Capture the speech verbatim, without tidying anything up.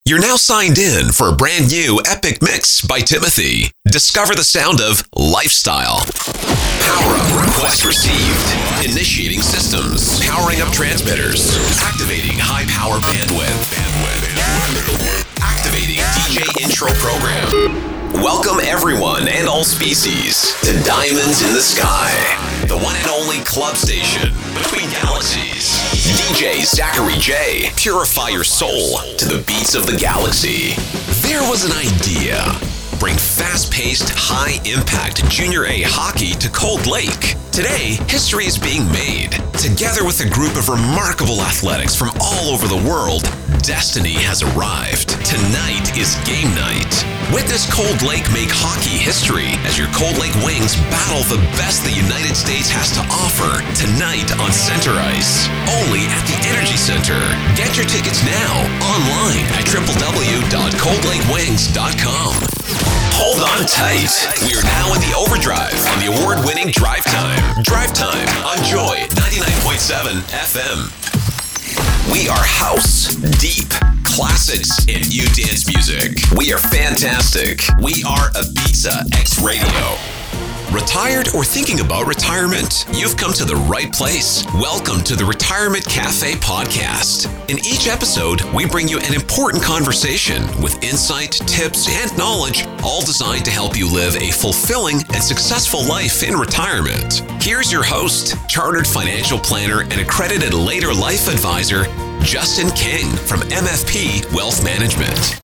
You're now signed in for a brand new epic mix by Timothy. Discover the sound of lifestyle. Power up request received. Initiating systems. Powering up transmitters. Activating high power bandwidth. Bandwidth. Activating D J intro program. Welcome everyone and all species to Diamonds in the Sky, the one and only club station between galaxies. D J Zachary J, purify your soul to the beats of the galaxy. There was an idea. Bring fast-paced, high-impact Junior A hockey to Cold Lake. Today, history is being made. Together with a group of remarkable athletics from all over the world, destiny has arrived. Tonight is game night. Witness Cold Lake make hockey history as your Cold Lake Wings battle the best the United States has to offer tonight on Center Ice, only at the Energy Center. Get your tickets now online at w w w dot cold lake wings dot com. Hold on tight. We are now in the overdrive on the award-winning Drive Time. Drive Time on Joy ninety-nine point seven F M. We are house deep, classics and new dance music. We are fantastic. We are Ibiza X Radio. Retired or thinking about retirement? You've come to the right place. Welcome to the Retirement Cafe podcast. In each episode, we bring you an important conversation with insight, tips, and knowledge, all designed to help you live a fulfilling and successful life in retirement. Here's your host, chartered financial planner and accredited later life advisor, Justin King from M F P Wealth Management.